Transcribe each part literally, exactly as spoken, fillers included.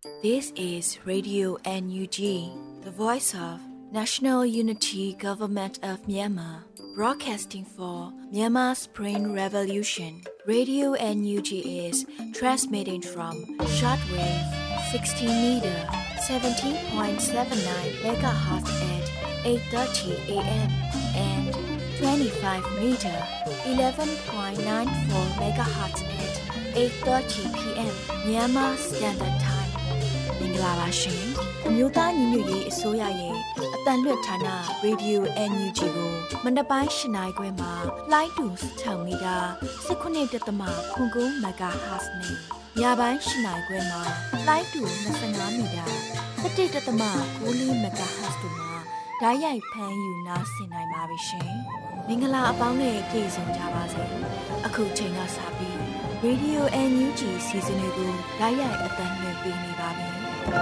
This is Radio N U G, the voice of National Unity Government of Myanmar, broadcasting for Myanmar Spring Revolution. Radio N U G is transmitting from shortwave sixteen meter, seventeen point seven nine megahertz at eight thirty a m and twenty-five meter, eleven point nine four megahertz at eight thirty p m Myanmar Standard Time. မင်္ဂလာပါရှင်အမျိုးသားညီညွတ်ရေးအစိုးရရဲ့အတန်လွတ်ဌာန Radio N U G ကိုမနက်ပိုင်း၈နာရီခွဲမှာလိုင်းတူ၆မီတာ၁၉.၉ MHz နဲ့ညပိုင်း၈နာရီခွဲမှာလိုင်းတူ၂၅မီတာ၁၁.၉၄ MHz တို့မှာဓာတ်ရိုက်ဖမ်းယူနားဆင်နိုင်ပါပြီရှင်မင်္ဂလာအပေါင်းနဲ့ပြည့်စုံကြပါစေအခုချိန်ကစပြီး Radio N U G စီစဉ်တွေကိုဓာတ်ရိုက်အတန်လွှင့်ပေးနေပါပြီ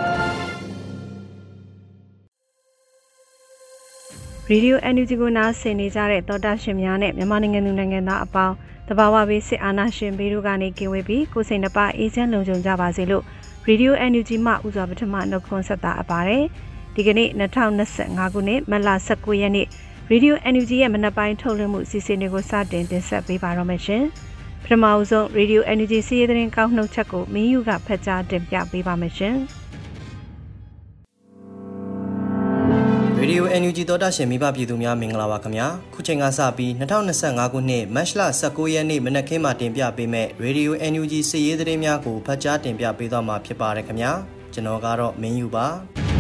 ရေဒီယို N U G ကိုနားဆင်နေကြတဲ့သောတာရှင်များနဲ့မြန်မာနိုင်ငံသူနိုင်ငံသားအပေါင်းတဘာဝဘေးစစ်အာဏာရှင်ဘေးတို့ကနေကင်းဝေးပြီးကိုယ်စိတ်နှပါအေးချမ်းလုံခြုံကြပါစေလို့ရေဒီယို N U G မှဥစွာပထမနှုတ်ခွန်းဆက်တာအပ်ပါတယ်ဒီကနေ့၂၀၂၅ခုနှစ်မတ်လ၁၉ရက်နေ့ရေဒီယို N U G ရဲ့မနက်ပိုင်းထုတ်လွှင့်မှုအစီအစဉ်တွေကိုစတင်တင်ဆက်ပေးပါတော့မယ်ရှင်ပထမအဆုံးရေဒီယို N U G စီးရီးသတင်းကောက်နှုတ်ချက်ကိုမင်းယူကဖတ်ကြားတင်ပြပေးပါမယ်ရှင်ရေဒီယို N U G သောတာရှင်မိဘပြည်သူများမင်္ဂလာပါခင်ဗျာခုချိန်ကစပြီး၂၀၂၅ခုနှစ်မတ်လ၁၉ရက်နေ့မနက်ခင်းမှာတင်ပြပေးမဲ့ရေဒီယို N U G စီးရီးသတင်းများကိုဖတ်ကြားတင်ပြပေးသွားမှာဖြစ်ပါတယ်ခင်ဗျာကျွန်တော်ကတော့မင်းယူပါ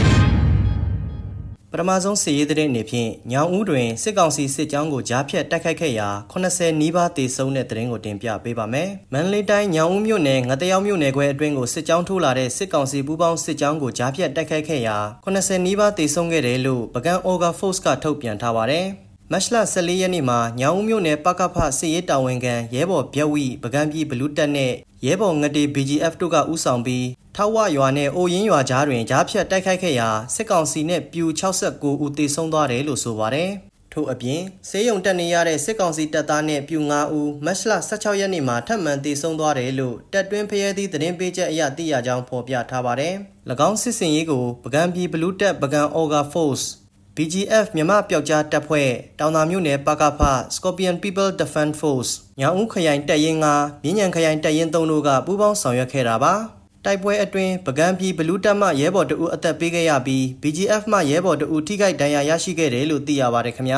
ပထမဆုံးစီးရီးသတင်းအနေဖြင့်ညောင်ဦးတွင်စစ်ကောင်စီစစ်ကြောင်းကိုကြားဖြတ်တိုက်ခိုက်ခဲ့ရာ၈၀နီးပါးတေဆုံးတဲ့သတင်းကိုတင်ပြပေးပါမယ်။မန္တလေးတိုင်းညောင်ဦးမြို့နယ်ငတယောက်မြို့နယ်ခွဲအတွင်းကိုစစ်ကြောင်းထိုးလာတဲ့စစ်ကောင်စီပူးပေါင်းစစ်ကြောင်းကိုကြားဖြတ်တိုက်ခိုက်ခဲ့ရာ၈၀နီးပါးတေဆုံးခဲ့တယ်လို့ပကံ Orga Force ကထုတ်ပြန်ထားပါတယ်။မတ်လ၁၄ရက်နေ့မှာညောင်ဦးမြို့နယ်ပကဖစစ်ရေးတာဝန်ခံရဲဘော်ဗျက်ဝီပကံပြည်ဘလူးတက်နဲ့ရဲဘော်ငတေ B G F တို့ကဦးဆောင်ပြီးထောက်ဝရွာနဲ့အိုရင်းရွာကြားတွင်ကြားဖြတ်တိုက်ခိုက်ခဲ့ရာစစ်ကောင်စီနဲ့ပြူ၆၉ဦးသေဆုံးသွားတယ်လို့ဆိုပါတယ်။ထို့အပြင်ဆေးရုံတက်နေရတဲ့စစ်ကောင်စီတပ်သားနဲ့ပြူ၅ဦးမတ်လ၁၆ရက်နေ့မှာထပ်မံသေဆုံးသွားတယ်လို့တပ်တွင်းဖရဲသည့်သတင်းပေးချက်အရသိရကြောင်းဖော်ပြထားပါတယ်။၎င်းစစ်စင်ရေးကိုပကံပြည်ဘလူးတက်ပကံ Orga Force B G F မြန်မာပျောက်ကြားတပ်ဖွဲ့တောင်သာမြို့နယ်ပကဖ Scorpion People Defense Force ညောင်ဦးခရိုင်တပ်ရင်း၅မြင်းညံခရိုင်တပ်ရင်း၃တို့ကပူးပေါင်းဆောင်ရွက်ခဲ့တာပါတိုက်ပွဲအတွင်းပကံပြည်ဘလူးတပ်မှရဲဘော်တအူအသက်ပေးခဲ့ရပြီး B G F မှရဲဘော်တအူထိခိုက်ဒဏ်ရာရရှိခဲ့တယ်လို့သိရပါတယ်ခင်ဗျာ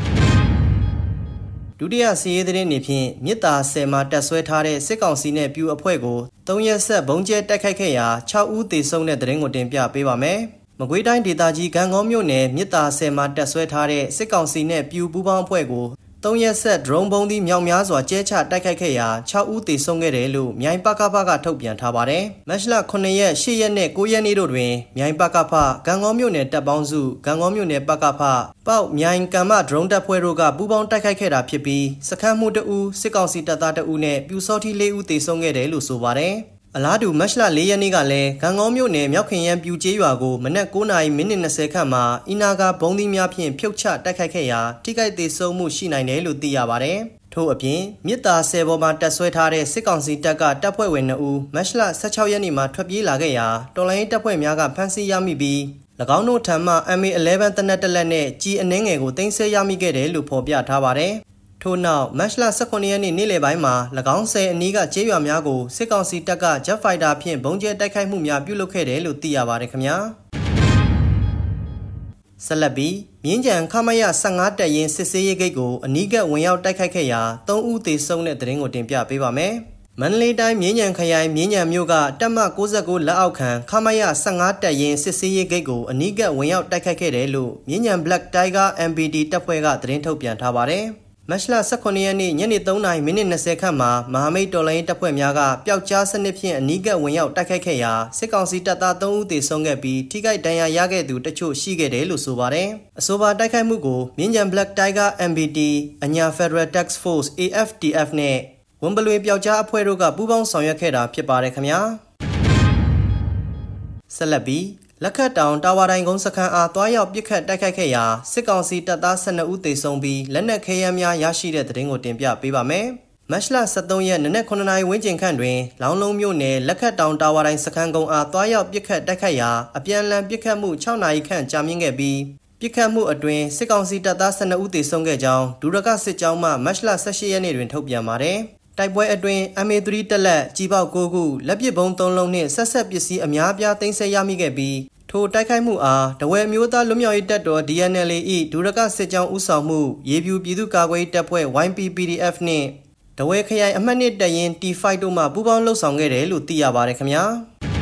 ဒုတိယစီးရေးသတင်းအနေဖြင့်မြစ်တာဆယ်မှာတက်ဆွဲထားတဲ့စစ်ကောင်စီနဲ့ပြူအဖွဲ့ကို၃ရက်ဆက်ဘုံကျဲတိုက်ခိုက်ခဲ့ရာ၆ဦးသေဆုံးတဲ့သတင်းကိုတင်ပြပေးပါမယ်မကွေးတိုင်းဒေသကြီးဂံကောမြို့နယ်မြစ်တာဆယ်မှာတက်ဆွဲထားတဲ့စစ်ကောင်စီနဲ့ပြူပူးပေါင်းအဖွဲ့ကို၃ရက်ဆက်ဒရုန်းဘုံသီးမြောက်များစွာကျဲချတိုက်ခိုက်ခဲ့ရာ၆ဦးသေဆုံးခဲ့တယ်လို့မြိုင်ပကဖကထုတ်ပြန်ထားပါတယ်။မတ်လခုနှစ်ရက်၈ရက်နဲ့၉ရက်နေ့တို့တွင်မြိုင်ပကဖဂံကောမြို့နယ်တပ်ပေါင်းစုဂံကောမြို့နယ်ပကဖပေါက်မြိုင်ကံမဒရုန်းတပ်ဖွဲ့တို့ကပူးပေါင်းတိုက်ခိုက်ခဲ့တာဖြစ်ပြီးစခန်းမှုတအူစစ်ကောင်စီတပ်သားတအူနဲ့ပြူစောထီ၄ဦးသေဆုံးခဲ့တယ်လို့ဆိုပါတယ်။အလားတူမတ်လ၄ရက်နေ့ကလည်းဂံကောမြို့နယ်မြောက်ခင်ရန်ပြူကျေးရွာကိုမနက်၉နာရီမိနစ်၂၀ခန့်မှာအီနာကဘုံသီးများဖြင့်ဖြုတ်ချတိုက်ခိုက်ခဲ့ရာထိခိုက်ဒေဆုံးမှုရှိနိုင်တယ်လို့သိရပါတယ်။ထို့အပြင်မြစ်တာဆယ်ပေါ်မှာတက်ဆွဲထားတဲ့စစ်ကောင်စီတပ်ကတပ်ဖွဲ့ဝင်၂ဦးမတ်လ၁၆ရက်နေ့မှာထွက်ပြေးလာခဲ့ရာတော်လိုင်းတပ်ဖွဲ့များကဖမ်းဆီးရမိပြီး၎င်းတို့ထံမှ M A ၁၁ တနက်တလက်နဲ့ကြီးအနှင်းငယ်ကိုတင်ဆက်ရမိခဲ့တယ်လို့ဖော်ပြထားပါတယ်။ထို့နောက်မတ်လ၁၉ရက်နေ့နေ့လယ်ပိုင်းမှာ၎င်းဆယ်အနီးကကျေးရွာများကိုစစ်ကောင်စီတပ်က Jet Fighter ဖြင့်ဘုံကျဲတိုက်ခိုက်မှုများပြုလုပ်ခဲ့တယ်လို့သိရပါတယ်ခင်ဗျာဆက်လက်ပြီးမြင်းကြံခမရ၁၅တပ်ရင်းစစ်ဆေးရေးဂိတ်ကိုအနီးကပ်ဝင်ရောက်တိုက်ခိုက်ခဲ့ရာ၃ဦးသေဆုံးတဲ့သတင်းကိုတင်ပြပေးပါမယ်မန္တလေးတိုင်းမြင်းညံခရိုင်မြင်းညံမြို့ကတပ်မ၉၉လက်အောက်ခံခမရ၁၅တပ်ရင်းစစ်ဆေးရေးဂိတ်ကိုအနီးကပ်ဝင်ရောက်တိုက်ခိုက်ခဲ့တယ်လို့မြင်းညံ Black Tiger M B D တပ်ဖွဲ့ကသတင်းထုတ်ပြန်ထားပါတယ်မတ်လ၁၉ရက်နေ့ညနေ၃နာရီမိနစ်၂၀ခန့်မှာမဟာမိတ်တော်လိုင်းတပ်ဖွဲ့များကပျောက်ကြားစနစ်ဖြင့်အနီးကပ်ဝင်ရောက်တိုက်ခိုက်ခဲ့ရာစစ်ကောင်စီတပ်သား၃ဦးသေဆုံးခဲ့ပြီးထိခိုက်ဒဏ်ရာရခဲ့သူတချို့ရှိခဲ့တယ်လို့ဆိုပါတယ်။အဆိုပါတိုက်ခိုက်မှုကိုမြင်းကြံ Black Tiger M B D အညာ Federal Task Force A F T F နဲ့ဝန်ပလွေပျောက်ကြားအဖွဲ့တို့ကပူးပေါင်းဆောင်ရွက်ခဲ့တာဖြစ်ပါတယ်ခင်ဗျာ။ဆက်လက်ပြီးလက်ခတ်တောင်တာဝါတိုင်ကုန်းစခန်းအားတွားရောက်ပစ်ခတ်တိုက်ခိုက်ခဲ့ရာစစ်ကောင်စီတပ်သား၁၂ဦးသေဆုံးပြီးလက်နက်ခဲယမ်းများရရှိတဲ့သတင်းကိုတင်ပြပေးပါမယ်။မတ်လဆယ်သုံးရက်နနက်ခုနှစ်နာရီဝန်းကျင်ခန့်တွင်လောင်းလုံးမြို့နယ်လက်ခတ်တောင်တာဝါတိုင်းစခန်းကုန်းအားတွားရောက်ပစ်ခတ်တိုက်ခိုက်ရာအပြန်အလှန်ပစ်ခတ်မှုခြောက်နာရီခန့်ကြာမြင့်ခဲ့ပြီးပစ်ခတ်မှုအတွင်းစစ်ကောင်စီတပ်သားဆယ်နှစ်ဦးသေဆုံးခဲ့ကြောင်းဒူရကစစ်ကြောင်းမှမတ်လဆယ်ရှစ်ရက်နေ့တွင်ထုတ်ပြန်ပါတယ်။တိုက်ပွဲအတွင်း M A သုံး တက်လက်ကြီးပေါက်၉ခုလက်ပစ်ဗုံးသုံးလုံးနှင့်ဆက်ဆက်ပစ္စည်းအများပြားသိမ်းဆည်းရမိခဲ့ပြီးထိုတိုက်ခိုက်မှုအားတဝဲမျိုးသားလွတ်မြောက်ရေးတပ်တော် D N L A ၏ဒူရကစစ်ကြောင်းဦးဆောင်မှုရေပြူပြည်သူ့ကာကွယ်ရေးတပ်ဖွဲ့ Y P P D F နှင့်တဝဲခရိုင်အမှတ်နှစ်တပ်ရင်း T ၅ တို့မှပူးပေါင်းလှုပ်ဆောင်ခဲ့တယ်လို့သိရပါတယ်ခင်ဗျာ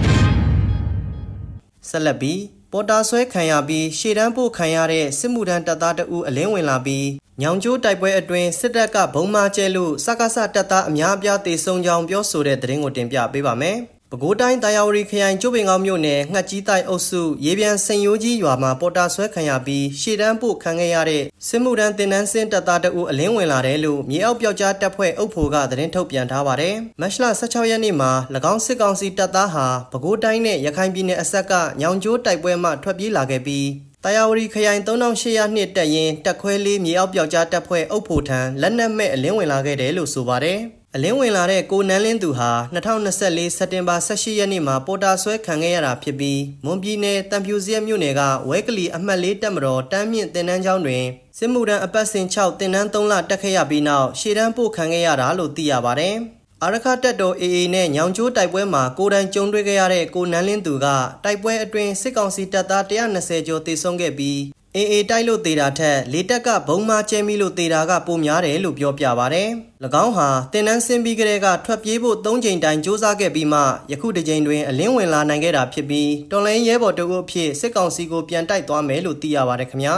ဆက်လက်ပြီးပေါ်တာဆွဲခံရပြီးရှေ့တန်းပို့ခံရတဲ့စစ်မှုထမ်းတပ်သားတဦးအလင်းဝင်လာပြီးညောင်ကျိုးတိုက်ပွဲအတွင်းစစ်တပ်ကဘုံမာကျဲလို့စကားစတပ်သားအများအပြားတေဆုံးကြောင်းပြောဆိုတဲ့သတင်းကိုတင်ပြပေးပါမယ်။ပဲခူးတိုင်းတာယာဝတီခရိုင်ကျိုးပင်ကောင်းမြို့နယ်ငှက်ကြီးတိုက်အုပ်စုရေပြန်စင်ရိုးကြီးရွာမှာပေါ်တာဆွဲခံရပြီးရှေ့တန်းပို့ခံခဲ့ရတဲ့စစ်မှုထမ်းတင်နန်းစင်းတပ်သားတဦးအလင်းဝင်လာတယ်လို့မြေအောက်ပြောက်ကြားတပ်ဖွဲ့အုပ်ဖို့ကသတင်းထုတ်ပြန်ထားပါတယ်။မတ်လဆယ်ခြောက်ရက်နေ့မှာ၎င်းစစ်ကောင်စီတပ်သားဟာပဲခူးတိုင်းနဲ့ရခိုင်ပြည်နယ်အစပ်ကညောင်ကျိုးတိုက်ပွဲမှထွက်ပြေးလာခဲ့ပြီးတာယာဝတီခရိုင်သုံးထောင်ရှစ်ရာနှစ်တပ်ရင်းတပ်ခွဲလေးမြေအောက်ပြောက်ကြားတပ်ဖွဲ့အုပ်ဖို့ထံလက်နက်မဲ့အလင်းဝင်လာခဲ့တယ်လို့ဆိုပါတယ်။အလင်းဝင်လာတဲ့ကိုနန်းလင်းသူဟာ၂၀၂၄စက်တင်ဘာ၁၈ရက်နေ့မှာပေါ်တာဆွဲခံခဲ့ရတာဖြစ်ပြီးမွန်ပြည်နယ်တံဖြူစရက်မြို့နယ်ကဝဲကလီအမှတ်လေးတပ်မတော်တန်းမြင့်တင်နန်းကျောင်းတွင်စစ်မှုထမ်းအပတ်စဉ်၆တင်နန်း၃လတက်ခဲ့ရပြီးနောက်ရှေ့တန်းပို့ခံခဲ့ရတာလို့သိရပါတယ်။အာရခတပ်တော် A A နဲ့ညောင်ကျိုးတိုက်ပွဲမှာကိုယ်တိုင်ကြုံတွေ့ခဲ့ရတဲ့ကိုနန်းလင်းသူကတိုက်ပွဲအတွင်းစစ်ကောင်စီတပ်သား၁၂၀ကျော်သေဆုံးခဲ့ပြီးအေအေတိုက်လို့သေတာထက်လေတက်ကဘုံမာကျဲမိလို့သေတာကပိုများတယ်လို့ပြောပြပါတယ်။၎င်းဟာတင်နန်းဆင်းပြီးကလေးကထွက်ပြေးဖို့၃ချိန်တိုင်စူးစမ်းခဲ့ပြီးမှယခုတစ်ချိန်တွင်အလင်းဝင်လာနိုင်ခဲ့တာဖြစ်ပြီးတော်လိုင်းရဲဘော်တို့အဖြစ်စစ်ကောင်စီကိုပြန်တိုက်သွားမယ်လို့သိရပါတယ်ခင်ဗျာ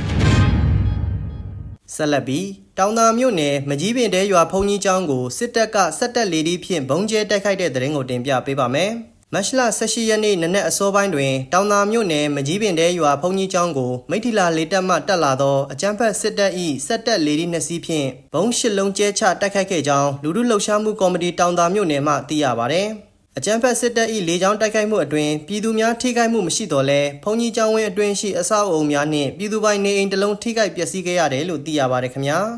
။ဆက်လက်ပြီးတောင်သာမြို့နယ်မကြီးပင်တဲရွာဖုန်ကြီးကျောင်းကိုစစ်တပ်ကစက်တက်လေဒီဖြင့်ဘုံကျဲတိုက်ခိုက်တဲ့တဲ့ရင်ကိုတင်ပြပေးပါမယ်။မတ်လဆယ်ရှစ်ရက်နေ့နနက်အစောပိုင်းတွင်တောင်သာမြို့နယ်မကြီးပင်တဲရွာဖုန်ကြီးကျောင်းကိုမိထီလာလေတပ်မှတက်လာသောအကြမ်းဖက်စစ်တပ်၏စက်တက်လေဒီနှစ်စီးဖြင့်ဘုံရှစ်လုံးကျဲချတိုက်ခိုက်ခဲ့ကြောင်းလူထုလှုပ်ရှားမှုကော်မတီတောင်သာမြို့နယ်မှသိရပါသည်။အကြမ်းဖက်စစ်တပ်၏လေကြောင်းတိုက်ခိုက်မှုအတွင်းပြည်သူများထိခိုက်မှုမရှိတော့လဲဖုန်ကြီးကျောင်းဝင်းအတွင်းရှိအဆောက်အအုံများနှင့်ပြည်သူပိုင်နေအိမ်တစ်လုံးထိခိုက်ပျက်စီးခဲ့ရတယ်လို့သိရပါတယ်ခင်ဗျာ။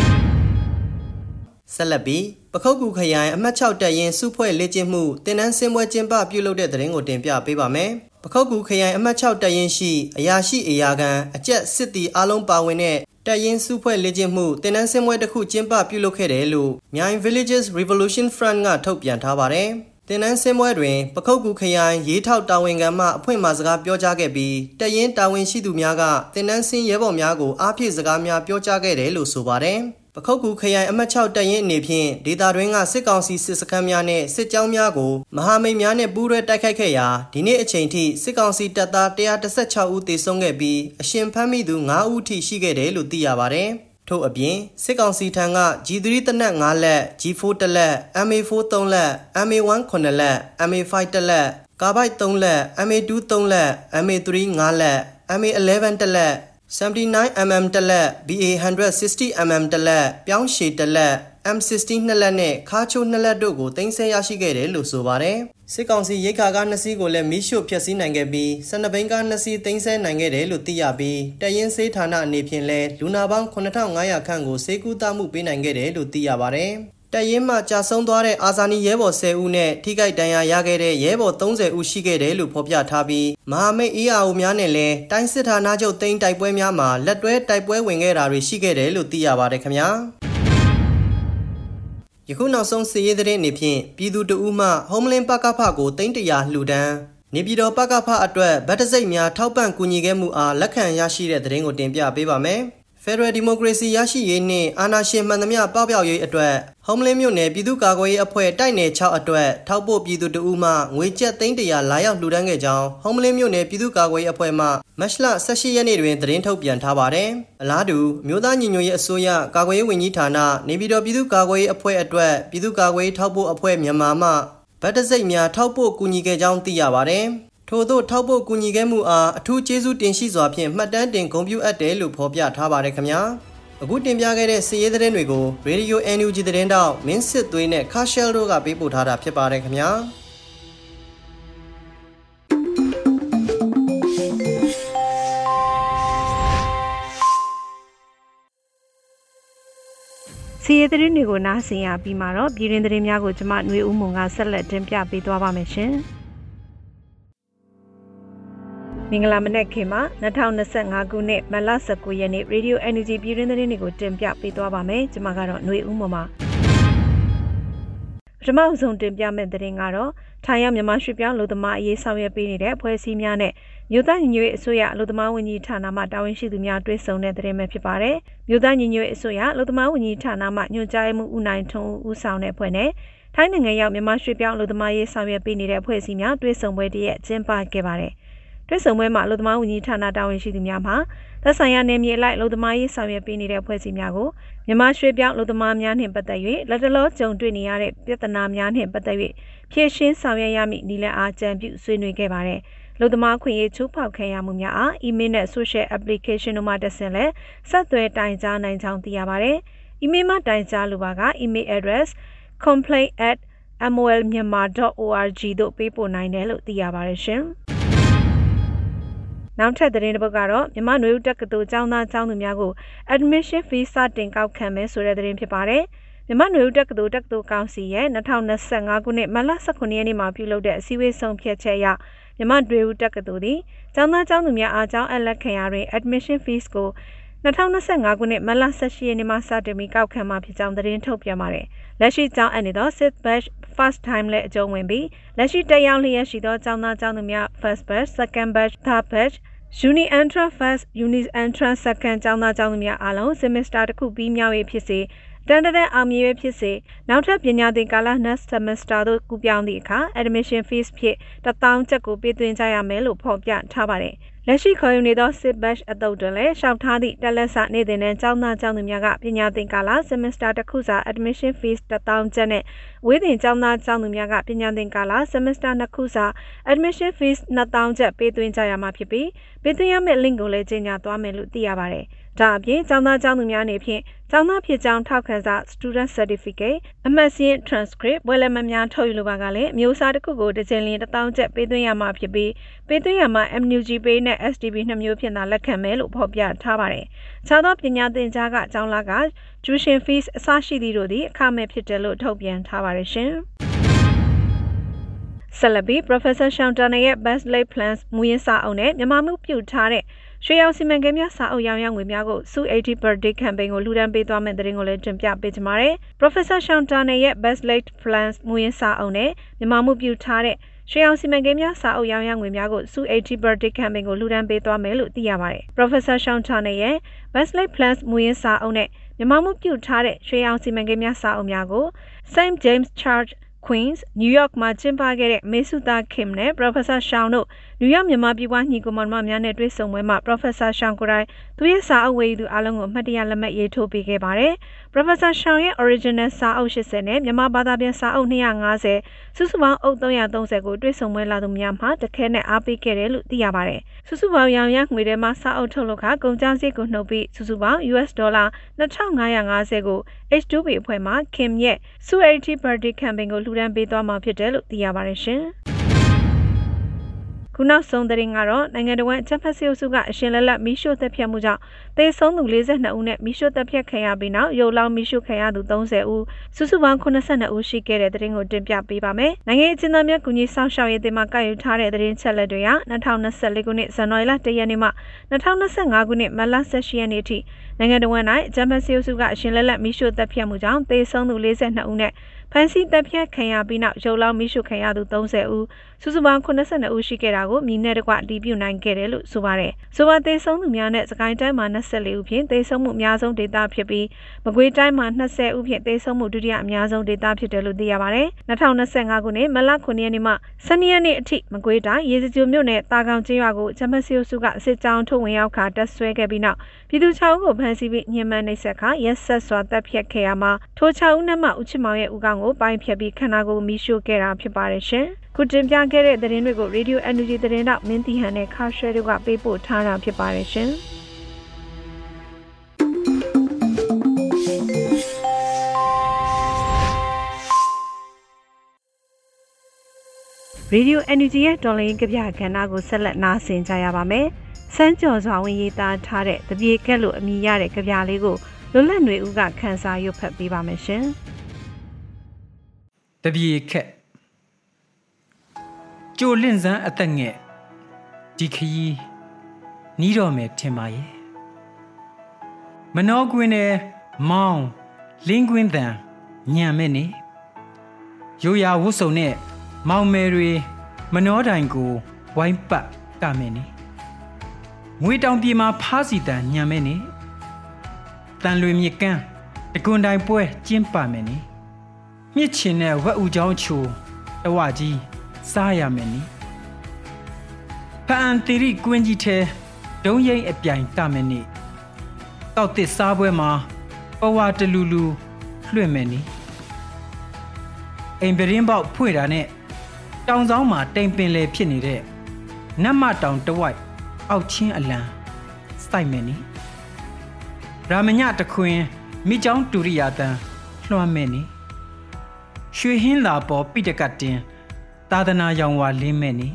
ဆက်လက်ပြီးပခုတ်ကူခရိုင်အမှတ်၆တပ်ရင်းစုဖွဲ့လေ့ကျင့်မှုတင်နန်းစင်ပွဲကျင်းပပြုလုပ်တဲ့သတင်းကိုတင်ပြပေးပါမယ်။ပခုတ်ကူခရိုင်အမှတ်၆တပ်ရင်းရှိအရာရှိအရာခံအကျက်စစ်တီအားလုံးပါဝင်တဲ့တပ်ရင်းစုဖွဲ့လေ့ကျင့်မှုတင်နန်းစင်ပွဲတစ်ခုကျင်းပပြုလုပ်ခဲ့တယ်လို့မြိုင် Villages Revolution Front ကထုတ်ပြန်ထားပါတယ်။တင်နန်းစင်ပွဲတွင်ပခုတ်ကူခရိုင်ရေးထောက်တာဝန်ခံမှအဖွင့်မှာစကားပြောကြားခဲ့ပြီးတပ်ရင်းတာဝန်ရှိသူများကတင်နန်းစင်ရဲဘော်များကိုအားဖြည့်စကားများပြောကြားခဲ့တယ်လို့ဆိုပါတယ်။ပခုတ်ကူခရိုင်အမှတ်၆တပ်ရင်းအနေဖြင့်ဒေသတွင်းကစစ်ကောင်စီစစ်စခန်းများနဲ့စစ်ကြောင်းများကိုမဟာမိတ်များနဲ့ပူးတွဲတိုက်ခိုက်ခဲ့ရာဒီနေ့အချိန်ထိစစ်ကောင်စီတပ်သား၁၁၆ဦးသေဆုံးခဲ့ပြီးအရှင်ဖမ်းမိသူ၅ဦးထိရှိခဲ့တယ်လို့သိရပါတယ်။ထို့အပြင်စစ်ကောင်စီထံက G ၃ တနက်၅လက် G ၄ တလက် M A ၄ ၃လက် M A ၁ ခုနှစ်လက် M A ၅ တလက်ကာဘိုက်၃လက် M A ၂ ၃လက် M A ၃ ၅လက် M A ၁၁တလက်79 mm တလက် B A ၁၆၀ mm တလက်ပြောင်းရှည်တလက် M ၁၆ နှစ်လက်နဲ့ခါချိုနှစ်လက်တို့ကိုတင်ဆက်ရရှိခဲ့တယ်လို့ဆိုပါတယ်။စစ်ကောင်စီရိတ်ခါကားနှစ်စီးကိုလည်းမီးရှို့ဖျက်ဆီးနိုင်ခဲ့ပြီးစနဘိန်းကားနှစ်စီးတင်ဆက်နိုင်ခဲ့တယ်လို့သိရပြီးတရင်စေးဌာနအနေဖြင့်လည်းလူနာပေါင်းခုနှစ်ထောင်ငါးရာခန့်ကိုစေကူတာမှုပေးနိုင်ခဲ့တယ်လို့သိရပါတယ်။တရင်မှကြာဆုံးသွားတဲ့အာဇာနည်ရဲဘော်၁၀ဦးနဲ့ထိခိုက်ဒဏ်ရာရခဲ့တဲ့ရဲဘော်၃၀ဦးရှိခဲ့တယ်လို့ဖော်ပြထားပြီးမဟာမိတ် E R O များနဲ့လည်းတိုင်းစစ်ဌာနချုပ်တိန်းတိုက်ပွဲများမှာလက်တွဲတိုက်ပွဲဝင်ခဲ့တာတွေရှိခဲ့တယ်လို့သိရပါတယ်ခင်ဗျာ။ယခုနောက်ဆုံးစစ်ရေးသတင်းအနေဖြင့်ပြည်သူတအူးမှဟုံးမလင်းပကဖကိုတိန်းတရာလှူဒန်းနေပြည်တော်ပကဖအတွက်ဗတ်တစိတ်များထောက်ပံ့ကူညီခဲ့မှုအားလက်ခံရရှိတဲ့သတင်းကိုတင်ပြပေးပါမယ်။ Federal Democracy ရရှိရေးနှင့်အာဏာရှင်မှန်သမျှပပျောက်ရေးအတွက်ဟုံးမလင်းမြို့နယ်ပြည်သူ့ကာကွယ်ရေးအဖွဲ့တိုက်နယ်၆အတွက်ထောက်ပို့ပြည်သူတအူးမှငွေကျပ်သိန်းတရာလာရောက်လှူဒန်းခဲ့ကြောင်းဟုံးမလင်းမြို့နယ်ပြည်သူ့ကာကွယ်ရေးအဖွဲ့မှမတ်လ၁၈ရက်နေ့တွင်သတင်းထုတ်ပြန်ထားပါတယ်။အလားတူမြို့သားညီညွတ်ရေးအစိုးရကာကွယ်ရေးဝန်ကြီးဌာနနေပြည်တော်ပြည်သူ့ကာကွယ်ရေးအဖွဲ့အတွက်ပြည်သူ့ကာကွယ်ရေးထောက်ပို့အဖွဲ့မြန်မာမှဗတ်တစိတ်များထောက်ပို့ကူညီခဲ့ကြောင်းသိရပါတယ်။ထို့သောထောက်ပို့ကူညီခဲ့မှုအားအထူးကျေးဇူးတင်ရှိစွာဖြင့်မှတ်တမ်းတင်ဂုဏ်ပြုအပ်တယ်လို့ဖော်ပြထားပါတယ်ခင်ဗျာအခုတင်ပြခဲ့တဲ့စစ်ရေးသတင်းတွေကို Radio အန် ယူ ဂျီ သတင်းတောက်မင်းစစ်သွေးနဲ့ခါရှယ်တို့ကပေးပို့ထားတာဖြစ်ပါတယ်ခင်ဗျာစီစီရသတင်းတွေကိုနားဆင်ရပြီးမှတော့ပြည်တွင်းသတင်းများကိုကျွန်မຫນွေဦးမုံကဆက်လက်တင်ပြပေးသွားပါမယ်ရှင်မင်္ဂလာမနက်ခင်မှာ၂၀၂၅ခုနှစ်မတ်လ၁၉ရက်နေ့ Radio Energy ပြည်တွင်းသတင်းတွေကိုတင်ပြပေးသွားပါမယ်ကျွန်မကတော့ຫນွေဦးမုံပါပထမဆုံးတင်ပြမယ့်သတင်းကတော့ထိုင်းရောက်မြန်မာရွှေပြောင်းလူသမားအရေးဆောင်ရွက်ပေးနေတဲ့အဖွဲ့အစည်းများနဲ့မြို့သားညီညွတ်ရေးအစိုးရအလုပ်သမားဝန်ကြီးဌာနမှတာဝန်ရှိသူများတွေ့ဆုံတဲ့သတင်းပဲဖြစ်ပါတယ်။မြို့သားညီညွတ်ရေးအစိုးရအလုပ်သမားဝန်ကြီးဌာနမှညွှန်ကြားရေးမှူးဦးနိုင်ထွန်းဦးဦးဆောင်တဲ့အဖွဲ့နဲ့ထိုင်းနိုင်ငံရောက်မြန်မာရွှေပြောင်းအလုပ်သမားရေးဆောင်ရွက်ပေးနေတဲ့အဖွဲ့အစည်းများတွေ့ဆုံပွဲတည်းကျင်းပခဲ့ပါတယ်။တွေ့ဆုံပွဲမှာအလုပ်သမားဝန်ကြီးဌာနတာဝန်ရှိသူများမှသက်ဆိုင်ရာနယ်မြေလိုက်အလုပ်သမားရေးဆောင်ရွက်ပေးနေတဲ့အဖွဲ့အစည်းများကိုမြန်မာရွှေပြောင်းအလုပ်သမားများနှင့်ပတ်သက်၍လက်တလောကြုံတွေ့နေရတဲ့ပြဿနာများနှင့်ပတ်သက်၍ဖြေရှင်းဆောင်ရွက်ရမည့်နည်းလမ်းအားကြံပြုဆွေးနွေးခဲ့ပါတယ်။လူသမားခွင့်ရေးချိုးဖောက်ခံရမှုများအား email နဲ့ social application တို့မှတက်ဆင်လဲဆက်သွယ်တိုင်ကြားနိုင်ကြောင်းသိရပါတယ်။ email မှာတိုင်ကြားလိုပါက email address complaint at m o l myanmar dot org တို့ပေးပို့နိုင်တယ်လို့သိရပါတယ်ရှင်။နောက်ထပ်သတင်းတစ်ပုဒ်ကတော့မြန်မာနွေဦးတက္ကသိုလ်ကျောင်းသားကျောင်းသူများကို admission fee စတင်ကောက်ခံမယ်ဆိုတဲ့သတင်းဖြစ်ပါတယ်။မြန်မာနွေဦးတက္ကသိုလ်တက္ကသိုလ်ကောင်စီရဲ့၂၀၂၅ခုနှစ်မတ်လ၁၉ရက်နေ့မှာပြုလုပ်တဲ့အစည်းအဝေးဆုံးဖြတ်ချက်အရမြန်မာနွေဦးတက္ကသိုလ်သည်ကျောင်းသားကျောင်းသူများအားကျောင်းအပ်လက်ခံရာတွင် admission fees ကို၂၀၂၅ခုနှစ်မတ်လ၁၈ရက်နေ့မှစတင်ပြီးကောက်ခံမှာဖြစ်ကြောင်းသတင်းထုတ်ပြန်ပါတယ်။လက်ရှိကျောင်းအပ်နေသော sixth batch first time และအကျုံးဝင်ပြီးလက်ရှိတက်ရောက်လျက်ရှိသောကျောင်းသားကျောင်းသူများ first batch second batch third batch Uni Entrance First Uni Entrance Second ကျောင်းသားကျောင်းသူများအားလုံး semester တစ်ခုပြီးမြောက်ရေးဖြစ်စေတန်တန်အောင်မြင်ရေးဖြစ်စေနောက်ထပ်ပညာသင်ကာလ next semester တို့ကူးပြောင်းသည့်အခါ admission fees ဖြင့်တစ်သောင်းကျပ်ကိုပေးသွင်းကြရမယ်လို့ဖော်ပြထားပါတယ်။လက်ရှိခေါ်ယူနေသော sixth batch အသုတ်တွင်လည်းရှောက်ထားသည့်တက်လက်စနေ့တင်တဲ့ကျောင်းသားကျောင်းသူများကပညာသင်ကာလ semester တစ်ခုစာ admission fees တစ်သောင်းကျပ်နဲ့ဝေးသင်ကျောင်းသားကျောင်းသူများကပညာသင်ကာလ semester နှစ်ခုစာ admission fees နှစ်သောင်းကျပ်ပေးသွင်းကြရမှာဖြစ်ပြီးပေးသွင်းရမယ့် link ကိုလည်းကြေညာသွားမယ်လို့သိရပါတယ်။ဒါအပြင်ကျောင်းသားကျောင်းသူများအနေဖြင့်ကျောင်းသားဖြစ်ကြောင်းထောက်ခံစာ student certificate အမှတ်စဉ် transcript ဘွဲ့လက်မှတ်များထုတ်ယူလိုပါကလည်းအမျိုးအစားတစ်ခုကိုတစ်ကြိမ်လျင်တစ်သောင်းကျပ်ပေးသွင်းရမှာဖြစ်ပြီးပေးသွင်းရမှာ M N U G Pay နဲ့ S D B နှစ်မျိုးဖြင့်သာလက်ခံမယ်လို့ဖော်ပြထားပါတယ်။ခြားသောပညာသင်ကြားကကျောင်းလာက tuition fees အစရှိသည့်တို့သည်အခမဲ့ဖြစ်တယ်လို့ထုတ်ပြန်ထားပါတယ်ရှင်။ဆက်လက်ပြီး Professor Shantana ရဲ့ Best Laid Plans မူရင်းစာအုပ်နဲ့မြန်မာမှုပြုထားတဲ့ရွှေရောင်စီမံကိန်းများစာအုပ်ရောင်ရငွေများကို Su eighty birthday campaign ကိုလူဒန်းပေးသွားမယ့်သတင်းကိုလည်းတင်ပြပေးကြပါမယ်။ Professor Shantana ရဲ့ Best Laid Plans မူရင်းစာအုပ်နဲ့မြန်မာမှုပြုထားတဲ့ရွှေရောင်စီမံကိန်းများစာအုပ်ရောင်ရငွေများကို Su eighty birthday campaign ကိုလူဒန်းပေးသွားမယ်လို့သိရပါတယ်။ Professor Shantana ရဲ့ Best Laid Plans မူရင်းစာအုပ်နဲ့မြန်မာမှုပြုထားတဲ့ရွှေရောင်စီမံကိန်းများစာအုပ်များကို Saint James Church Queens New York မှာကျင်းပခဲ့တဲ့မေဆုသာခင်နဲ့ Professor Shawn တို့ New York မြန်မာပြည်ပွားညီကိုမောင်နှမများနဲ့တွေ့ဆုံပွဲမှာ Professor Shawn ကိုယ်တိုင်သူရဲ့စာအုပ်ဝေယူသူအားလုံးကိုအမှတ်တရလက်မှတ်ရေးထိုးပေးခဲ့ပါတယ်။ Professor Shawn ရဲ့ original စာအုပ်eightyနဲ့မြန်မာဘာသာပြန်စာအုပ်two fiftyစုစုပေါင်းအုပ်three thirtyကိုတွေ့ဆုံပွဲလာသူများမှတခဲနဲ့အားပေးခဲ့တယ်လို့သိရပါတယ်။စုစုပေါင်းရောင်ရငွေထဲမှာစာအုပ်ထုတ်လုပ်ခကုန်ကျစရိတ်ကိုနှုတ်ပြီးစုစုပေါင်း U S ဒေါ်လာtwo thousand five hundred fiftyကို H two B အဖွဲ့မှ Kim ရဲ့ Su eighty birthday campaign ကိုလူဒန်းပေးသွားမှာဖြစ်တယ်လို့သိရပါတယ်ရှင်။ခုနောက်ဆုံးသတင်းကတော့နိုင်ငံတော်ဝန်ချက်ဖက်စီအုပ်စုကအရှင်လက်လက်မီးရှို့တပ်ဖြတ်မှုကြောင့်သေဆုံးသူforty-twoဦးနဲ့မီးရှို့တပ်ဖြတ်ခံရပြီးနောက်ရုပ်လောင်းမီးရှို့ခံရသူthirtyဦးစုစုပေါင်းseventy-twoဦးရှိခဲ့တဲ့သတင်းကိုတင်ပြပေးပါမယ်။နိုင်ငံအကျဉ်းသားများကူညီဆောင်ရှောက်ရေးတင်မှကောက်ယူထားတဲ့သတင်းချက်လက်တွေအရtwenty twenty-fourခုနှစ်ဇန်နဝါရီလoneရက်နေ့မှtwenty twenty-fiveခုနှစ်မတ်လeighteenရက်နေ့အထိနိုင်ငံတော်ဝန်၌ချက်ဖက်စီအုပ်စုကအရှင်လက်လက်မီးရှို့တပ်ဖြတ်မှုကြောင့်သေဆုံးသူforty-twoဦးနဲ့ဖန်စီတပ်ဖြတ်ခံရပြီးနောက်ရုပ်လောင်းမီးရှို့ခံရသူthirtyဦးစုစုပေါင်းseventy-twoဦးရှိခဲ့တာကိုမြင်နဲ့တကွအတည်ပြုနိုင်ခဲ့တယ်လို့ဆိုပါတယ်။ဆိုပါသေဆုံးသူများနဲ့စကိုင်းတိုင်းမှာtwenty-fourဦးဖြင့်သေဆုံးမှုအများဆုံးဒေသဖြစ်ပြီးမကွေးတိုင်းမှာtwentyဦးဖြင့်သေဆုံးမှုဒုတိယအများဆုံးဒေသဖြစ်တယ်လို့သိရပါတယ်။twenty twenty-fiveခုနှစ်မတ်လnineရက်နေ့မှtwelveရက်နေ့အထိမကွေးတိုင်းရေစကြိုမြို့နယ်တာကောင်ကျေးရွာကိုဂျမစီယိုစုကစစ်ကြောင်းထုတ်ဝင်ရောက်ခါတပ်ဆွဲခဲ့ပြီးနောက်ပြည်သူsixဦးကိုဖမ်းဆီးပြီးညှဉ်းပန်းနှိပ်စက်ခါရက်ဆက်စွာတပ်ဖြတ်ခဲ့ရမှာထိုsixဦးနဲ့မှဦးချစ်မောင်ရဲ့ဦးခေါင်းကိုပိုင်းဖြတ်ပြီးခန္ဓာကိုယ်မီးရှို့ခဲ့တာဖြစ်ပါတယ်ရှင်။ခုတင်ပြခဲ့တဲ့သတင်းတွေကို Radio Energy သတင်းတောက်မင်းတီဟန်နဲ့ခါရှဲတို့ကပေးပို့ထားတာဖြစ်ပါတယ်ရှင်။ Radio Energy ရဲ့တော်လိုင်းကပြကဏ္ဍကိုဆက်လက်နားဆင်ကြရပါမယ်။စမ်းကြော်စွာဝင်ရေးသားထားတဲ့တပြေကက်လို့အမည်ရတဲ့ကြပြလေးကိုလွတ်လပ်ຫນွေဦးကခန်းစားရွတ်ဖတ်ပေးပါမယ်ရှင်တပြေခက်ကြိုလင့်စမ်းအသက်ငယ်ဒီခရီးနီးတော်မယ်ထင်ပါရဲ့မနှောကွင်းနဲ့မောင်းလင်းကွင်းတန်ညံမဲ့နေရိုးရာဝတ်စုံနဲ့မောင်မယ်တွေမနှောတိုင်ကိုဝိုင်းပတ်ကမဲ့နေငွေတောင်ပြေမှာဖားစီတန်ညံမဲ့နေတန်လွေမြကန်းတကွန်တိုင်ပွဲကျင်းပမယ်နေမြစ်ချင်တဲ့ဝက်ဥချောင်းချိုတဝကြီးစားရမယ်နေဖန်တီရီကွင်းကြီးထဲဒုံရိမ့်အပြိုင်တမယ်နေတောက်တစ်စားပွဲမှာပဝါတလူလူလွှင့်မယ်နေအိမ်ပရင်ပေါက်ဖွင့်တာနဲ့တောင်ဆောင်မှာတိမ်ပင်လေဖြစ်နေတဲ့နတ်မတောင်တဝိုက်အောက်ချင်းအလံစိုက်မယ်နေရာမညတခွင်မိချောင်းတူရိယာတန်လွှမ်းမယ်နေရွှေဟင်းလာပေါ်ပိတကတင်သာသနာရောင်ဝါလင်းမဲ့နေ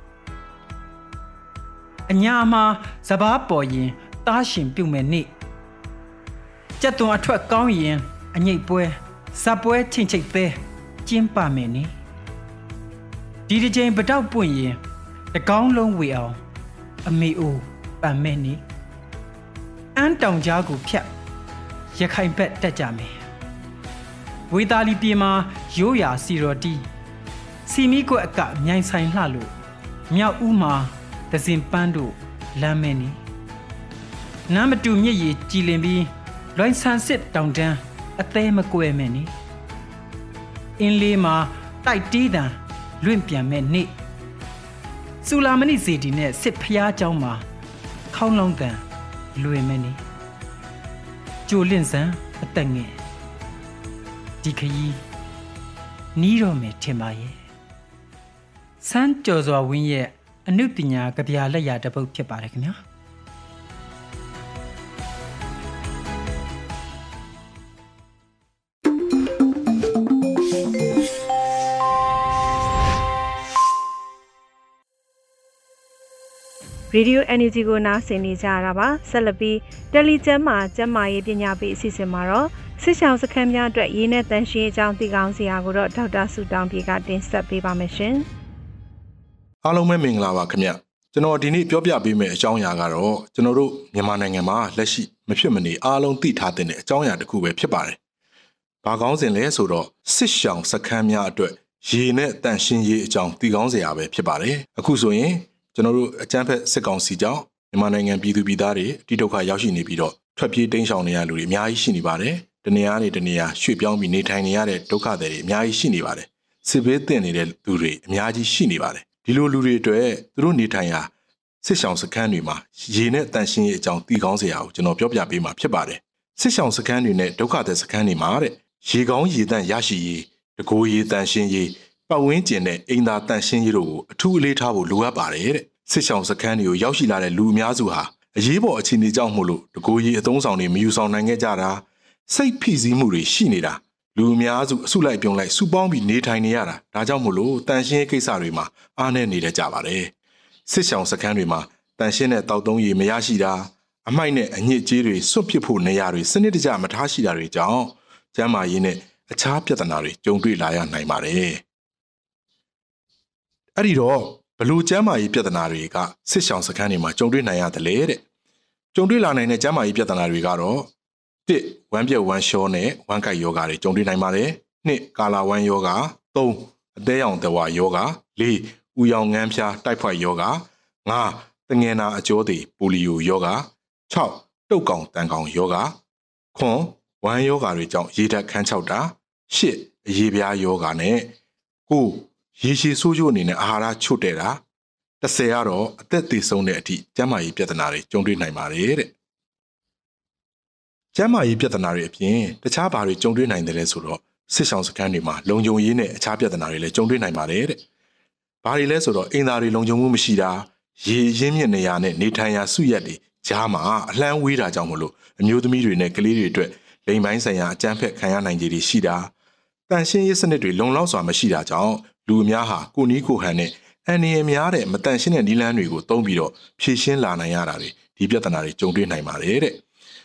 အညာမှာစပားပေါ်ရင်တားရှင်ပြုတ်မဲ့နေကြက်သွန်အထွက်ကောင်းရင်အငိတ်ပွဲစပွဲချင်းချိတ်သေးကျင်းပမယ်နေဒီတစ်ချိန်ပတောက်ပွင့်ရင်တကောင်းလုံးဝေအောင်အမေအိုပန်မဲ့နေအန်းတောင်ကြားကိုဖြတ်ရခိုင်ဘက်တက်ကြမယ်ဝေသားလီပြေမှာရိုးရာစီရော်တီစီမီကွက်အကမြိုင်ဆိုင်လှလို့မြောက်ဦးမှာဒဇင်ပန်းတို့လမ်းမဲနေနမ်းမတူမြစ်ရည်ကြည်လင်ပြီးလွိုင်းဆန်စစ်တောင်တန်းအသေးမကွယ်မဲ့နေအင်းလေးမှာတိုက်တီးတန်လွင့်ပြန်မဲ့နေစူလာမဏိစေတီနဲ့စစ်ဖျားเจ้าမှာခေါင်းလုံးတန်လွယ်မဲ့နေကြိုလင့်စံအသက်ငယ်ဒီခရီးနီးတော့မယ်ထင်ပါရဲ့စမ်းကြော်စွာဝင်းရဲ့အနုပညာကဗျာလက်ရာတစ်ပုဒ်ဖြစ်ပါတယ်ခင်ဗျာရေဒီယို အန်ယူဂျီ ကိုနားဆင်နေကြရတာပါဆက်လက်ပြီးတယ်လီကျမ်းမှာကျမ်းမာရေးပညာပေးအစီအစဉ်မှာတော့စစ်ဆောင်စခန်းများအတွက်ရေးနဲ့တန်ရှင်းအကြောင်းသိကောင်းစရာကိုတော့ဒေါက်တာစုတောင်းပြေကတင်ဆက်ပေးပါမယ်ရှင်အားလုံးပဲမင်္ဂလာပါခင်ဗျကျွန်တော်ဒီနေ့ပြောပြပေးမယ့်အကြောင်းအရာကတော့ကျွန်တော်တို့မြန်မာနိုင်ငံမှာလက်ရှိမဖြစ်မနေအားလုံးသိထားတဲ့အကြောင်းအရာတစ်ခုပဲဖြစ်ပါတယ်ဘာကောင်းစဉ်လဲဆိုတော့စစ်ဆောင်စခန်းများအတွက်ရေနဲ့တန်ရှင်းရေးအကြောင်းသိကောင်းစရာပဲဖြစ်ပါတယ်အခုဆိုရင်ကျွန်တော်တို့အကြမ်းဖက်စစ်ကောင်စီကြောင့်မြန်မာနိုင်ငံပြည်သူပြည်သားတွေအတိဒုက္ခရောက်ရှိနေပြီးတော့ထွက်ပြေးတိမ်းရှောင်နေရလူတွေအများကြီးရှိနေပါတယ်တနေရာနေတနေရာရွှေ့ပြောင်းပြီးနေထိုင်နေရတဲ့ဒုက္ခတွေအများကြီးရှိနေပါတယ်စစ်ဘေးသင့်နေတဲ့လူတွေအများကြီးရှိနေပါတယ်ဒီလိုလူတွေအတွက်သူတို့နေထိုင်ရာစစ်ဆောင်စခန်းတွေမှာရေနဲ့တန်ရှင်းရေးအကြောင်းသိကောင်းစရာကိုကျွန်တော်ပြောပြပေးမှာဖြစ်ပါတယ်စစ်ဆောင်စခန်းတွေနဲ့ဒုက္ခသည်စခန်းတွေမှာတဲ့ရေကောင်းရေတန့်ရရှိရေးတကိုးရေတန်ရှင်းရေးပတ်ဝန်းကျင်နဲ့အိမ်သာတန်ရှင်းရေးတို့ကိုအထူးအလေးထားဖို့လိုအပ်ပါတယ်တဲ့စစ်ဆောင်စခန်းတွေကိုရောက်ရှိလာတဲ့လူအများစုဟာအရေးပေါ်အခြေအနေကြောင့်မို့လို့တကိုးရေအသုံးဆောင်တွေမယူဆောင်နိုင်ခဲ့ကြတာစိတ်ဖိစီးမှုတွေရှိနေတာလူအများစုအစုလိုက်ပြုံလိုက်စုပေါင်းပြီးနေထိုင်နေရတာဒါကြောင့်မို့လို့တန်ရှင်းရေးကိစ္စတွေမှာအားနည်းနေတတ်ကြပါတယ်စစ်ဆောင်စခန်းတွေမှာတန်ရှင်းတဲ့တောက်သုံးရေမရရှိတာအမိုက်နဲ့အညစ်အကြေးတွေစွန့်ပစ်ဖို့နေရာတွေစနစ်တကျမထားရှိတာတွေကြောင့်ကျန်းမာရေးနဲ့အခြားပြဿနာတွေကြုံတွေ့လာရနိုင်ပါတယ်အဲ့ဒီတော့ဘလို့ကျန်းမာရေးပြဿနာတွေကစစ်ဆောင်စခန်းတွေမှာကြုံတွေ့နိုင်ရတယ်လေတဲ့ကြုံတွေ့လာနိုင်တဲ့ကျန်းမာရေးပြဿနာတွေကတော့တစ်ဝမ်းပြက်ဝမ်းလျှောနဲ့ဝမ်းကိုက်ယောဂါတွေကြုံတွေ့နိုင်ပါတယ်နှစ်ကာလာဝမ်းယောဂါသုံးအသေးရောင်တဝါယောဂါလေးဥယောင်ငန်းဖျားတိုက်ဖွက်ယောဂါငါးတငယ်နာအကျိုးသေးပိုလီယိုယောဂါခြောက်တုတ်ကောင်တန်ကောင်ယောဂါခွန်ဝမ်းယောဂါတွေကြောင့်ရေဓာတ်ခန်းချောက်တာရှစ်အရေပြားယောဂါနဲ့ကိုရေရှည်ဆိုးကျိုးအနေနဲ့အာဟာရချွတ်တဲ့တာတစ်ဆယ်ကတော့အသက်သေဆုံးတဲ့အထိကျန်းမာရေးပြဿနာတွေကြုံတွေ့နိုင်ပါတယ်တဲ့ကျန်းမာရေးပြဿနာတွေအပြင်တခြားဘာတွေကြုံတွေ့နိုင်တယ်လဲဆိုတော့စစ်ဆောင်စခန်းတွေမှာလုံခြုံရေးနဲ့အခြားပြဿနာတွေလည်းကြုံတွေ့နိုင်ပါတယ်တဲ့ဘာတွေလဲဆိုတော့အင်သာတွေလုံခြုံမှုမရှိတာရေရင်းမြစ်နေရာနဲ့နေထိုင်ရာစုရက်တွေကြားမှာအလှမ်းဝေးတာကြောင့်မလို့အမျိုးသမီးတွေနဲ့ကလေးတွေအတွက်လိမ်ပိုင်းဆိုင်ရာအကြမ်းဖက်ခံရနိုင်ခြေတွေရှိတာတန်ရှင်းရေးစနစ်တွေလုံလောက်စွာမရှိတာကြောင့်လူအများဟာကိုနီးကိုဟန်နဲ့အန်နီရများတဲ့မတန်ရှင်းတဲ့နီလန်းတွေကိုသုံးပြီးတော့ဖြည့်ရှင်းလာနိုင်ရတာတွေဒီပြဿနာတွေကြုံတွေ့နိုင်ပါတယ်တဲ့